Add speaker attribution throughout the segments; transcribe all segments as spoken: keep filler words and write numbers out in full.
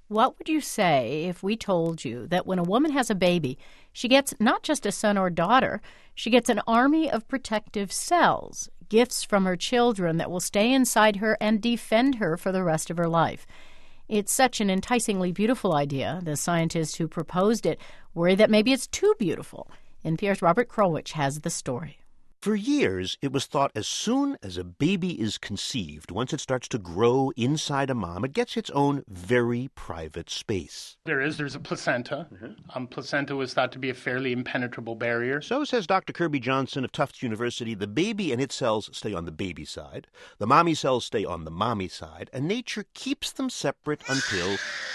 Speaker 1: What would you say if we told you that when a woman has a baby, she gets not just a son or daughter, she gets an army of protective cells, gifts from her children that will stay inside her and defend her for the rest of her life? It's such an enticingly beautiful idea. The scientists who proposed it worry that maybe it's too beautiful. N P R's Robert Krulwich has the story.
Speaker 2: For years, it was thought as soon as a baby is conceived, once it starts to grow inside a mom, it gets its own very private space.
Speaker 3: There is. There's a placenta. Mm-hmm. Um, placenta was thought to be a fairly impenetrable barrier.
Speaker 2: So says Doctor Kirby Johnson of Tufts University, the baby and its cells stay on the baby side, the mommy cells stay on the mommy side, and nature keeps them separate until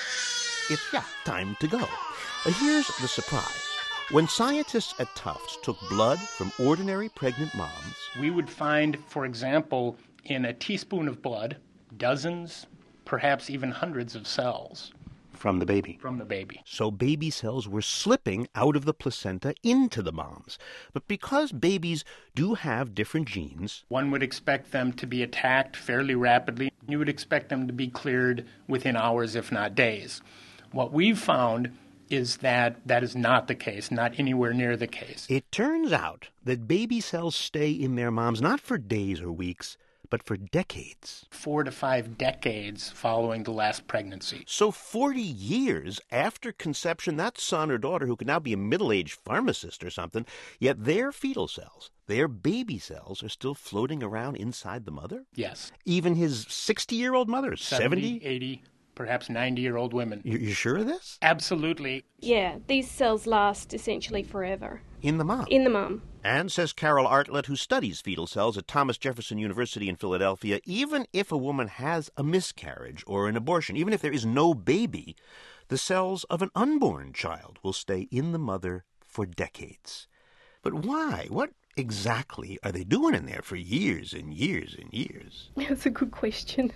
Speaker 2: it's, yeah, time to go. And here's the surprise. When scientists at Tufts took blood from ordinary pregnant moms,
Speaker 3: we would find, for example, in a teaspoon of blood, dozens, perhaps even hundreds of cells.
Speaker 2: From the baby.
Speaker 3: From the baby.
Speaker 2: So baby cells were slipping out of the placenta into the moms. But because babies do have different genes,
Speaker 3: one would expect them to be attacked fairly rapidly. You would expect them to be cleared within hours, if not days. What we've found is that that is not the case, not anywhere near the case.
Speaker 2: It turns out that baby cells stay in their moms not for days or weeks, but for decades.
Speaker 3: Four to five decades following the last pregnancy.
Speaker 2: So forty years after conception, that son or daughter who could now be a middle-aged pharmacist or something, yet their fetal cells, their baby cells, are still floating around inside the mother?
Speaker 3: Yes.
Speaker 2: Even his sixty-year-old mother,
Speaker 3: seventy, eighty, perhaps ninety-year-old women.
Speaker 2: You, you sure of this?
Speaker 3: Absolutely.
Speaker 4: Yeah, these cells last essentially forever.
Speaker 2: In the mom?
Speaker 4: In the mom.
Speaker 2: And, says Carol Artlett, who studies fetal cells at Thomas Jefferson University in Philadelphia, even if a woman has a miscarriage or an abortion, even if there is no baby, the cells of an unborn child will stay in the mother for decades. But why? What exactly are they doing in there for years and years and years?
Speaker 4: That's a good question.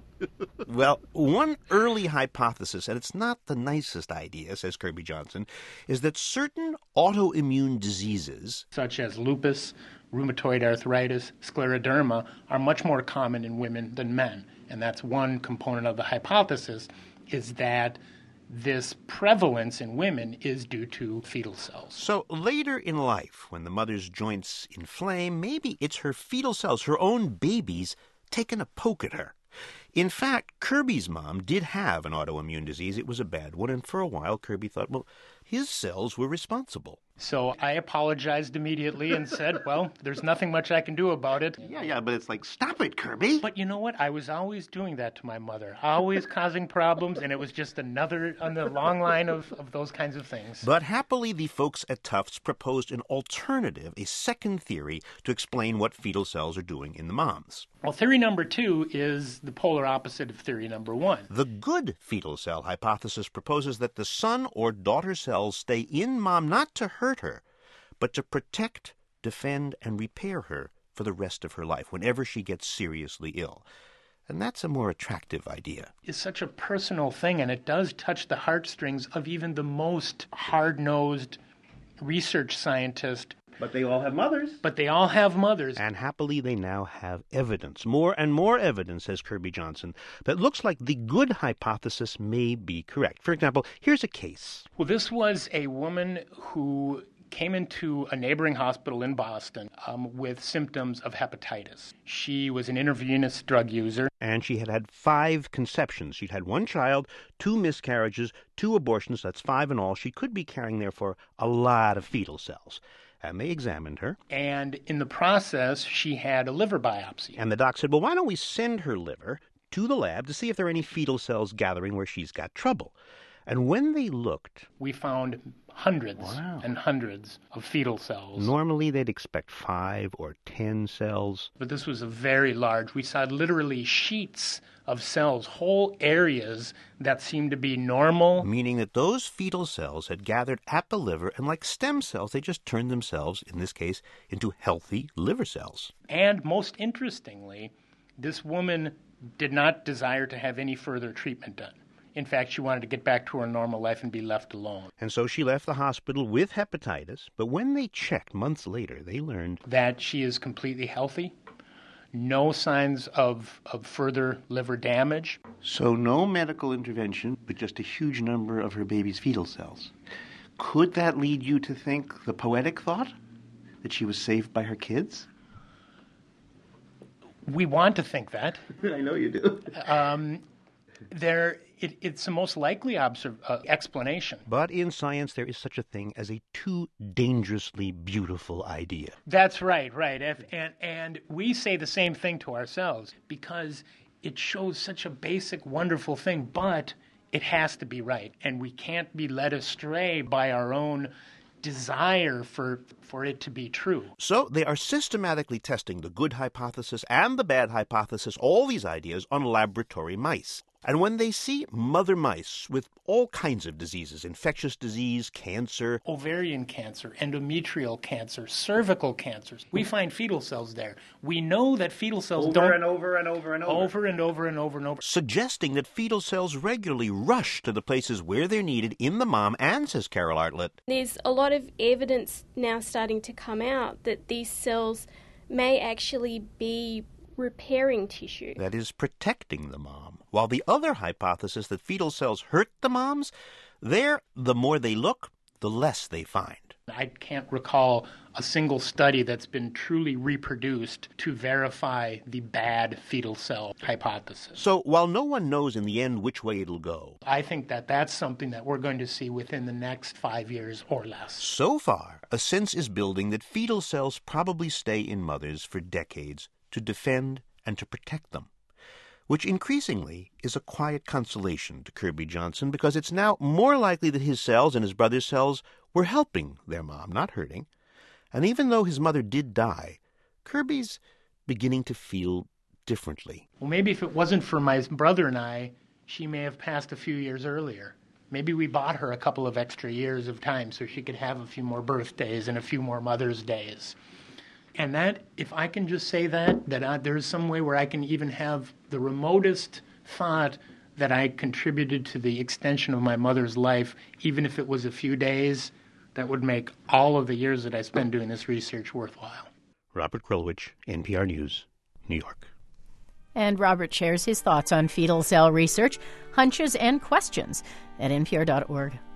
Speaker 2: Well, one early hypothesis, and it's not the nicest idea, says Kirby Johnson, is that certain autoimmune diseases,
Speaker 3: such as lupus, rheumatoid arthritis, scleroderma, are much more common in women than men. And that's one component of the hypothesis, is that this prevalence in women is due to fetal cells.
Speaker 2: So later in life, when the mother's joints inflame, maybe it's her fetal cells, her own babies, taking a poke at her. In fact, Kirby's mom did have an autoimmune disease. It was a bad one, and for a while Kirby thought, well, his cells were responsible.
Speaker 3: So I apologized immediately and said, well, there's nothing much I can do about it.
Speaker 2: Yeah, yeah, but it's like, stop it, Kirby.
Speaker 3: But you know what? I was always doing that to my mother, always causing problems, and it was just another on the long line of, of those kinds of things.
Speaker 2: But happily, the folks at Tufts proposed an alternative, a second theory, to explain what fetal cells are doing in the moms.
Speaker 3: Well, theory number two is the polar opposite of theory number one.
Speaker 2: The good fetal cell hypothesis proposes that the son or daughter cells stay in mom not to hurt her, but to protect, defend, and repair her for the rest of her life, whenever she gets seriously ill. And that's a more attractive idea.
Speaker 3: It's such a personal thing, and it does touch the heartstrings of even the most hard-nosed research scientist.
Speaker 2: But they all have mothers.
Speaker 3: But they all have mothers.
Speaker 2: And happily they now have evidence, more and more evidence, says Kirby Johnson, that looks like the good hypothesis may be correct. For example, here's a case.
Speaker 3: Well, this was a woman who came into a neighboring hospital in Boston um, with symptoms of hepatitis. She was an intravenous drug user.
Speaker 2: And she had had five conceptions. She'd had one child, two miscarriages, two abortions, that's five in all. She could be carrying, therefore, a lot of fetal cells. And they examined her.
Speaker 3: And in the process, she had a liver biopsy.
Speaker 2: And the doc said, well, why don't we send her liver to the lab to see if there are any fetal cells gathering where she's got trouble? And when they looked,
Speaker 3: we found hundreds
Speaker 2: wow.
Speaker 3: and hundreds of fetal cells.
Speaker 2: Normally they'd expect five or ten cells.
Speaker 3: But this was a very large. We saw literally sheets of cells, whole areas that seemed to be normal.
Speaker 2: Meaning that those fetal cells had gathered at the liver, and like stem cells, they just turned themselves, in this case, into healthy liver cells.
Speaker 3: And most interestingly, this woman did not desire to have any further treatment done. In fact, she wanted to get back to her normal life and be left alone.
Speaker 2: And so she left the hospital with hepatitis, but when they checked months later, they learned
Speaker 3: that she is completely healthy. no signs of, of further liver damage.
Speaker 2: So no medical intervention, but just a huge number of her baby's fetal cells. Could that lead you to think the poetic thought that she was saved by her kids?
Speaker 3: We want to think that.
Speaker 2: I know you do.
Speaker 3: Um, there, it, it's the most likely observ- uh, explanation.
Speaker 2: But in science, there is such a thing as a too dangerously beautiful idea.
Speaker 3: That's right, right. If, and, and we say the same thing to ourselves because it shows such a basic, wonderful thing, but it has to be right. And we can't be led astray by our own desire for for it to be true.
Speaker 2: So they are systematically testing the good hypothesis and the bad hypothesis, all these ideas, on laboratory mice. And when they see mother mice with all kinds of diseases, infectious disease, cancer,
Speaker 3: ovarian cancer, endometrial cancer, cervical cancers, we find fetal cells there. We know that fetal cells
Speaker 5: over
Speaker 3: don't...
Speaker 5: Over and over and over and over.
Speaker 3: Over and over and over and over.
Speaker 2: Suggesting that fetal cells regularly rush to the places where they're needed in the mom, and, says Carol Artlett,
Speaker 4: there's a lot of evidence now starting to come out that these cells may actually be repairing tissue.
Speaker 2: That is, protecting the mom. While the other hypothesis that fetal cells hurt the moms, there, the more they look, the less they find.
Speaker 3: I can't recall a single study that's been truly reproduced to verify the bad fetal cell hypothesis.
Speaker 2: So while no one knows in the end which way it'll go,
Speaker 3: I think that that's something that we're going to see within the next five years or less.
Speaker 2: So far, a sense is building that fetal cells probably stay in mothers for decades to defend and to protect them, which increasingly is a quiet consolation to Kirby Johnson, because it's now more likely that his cells and his brother's cells were helping their mom, not hurting. And even though his mother did die, Kirby's beginning to feel differently.
Speaker 3: Well, maybe if it wasn't for my brother and I, she may have passed a few years earlier. Maybe we bought her a couple of extra years of time so she could have a few more birthdays and a few more Mother's Days. And that, if I can just say that, that I, there's some way where I can even have the remotest thought that I contributed to the extension of my mother's life, even if it was a few days, that would make all of the years that I spent doing this research worthwhile.
Speaker 2: Robert Krulwich, N P R News, New York.
Speaker 1: And Robert shares his thoughts on fetal cell research, hunches, and questions at N P R dot org.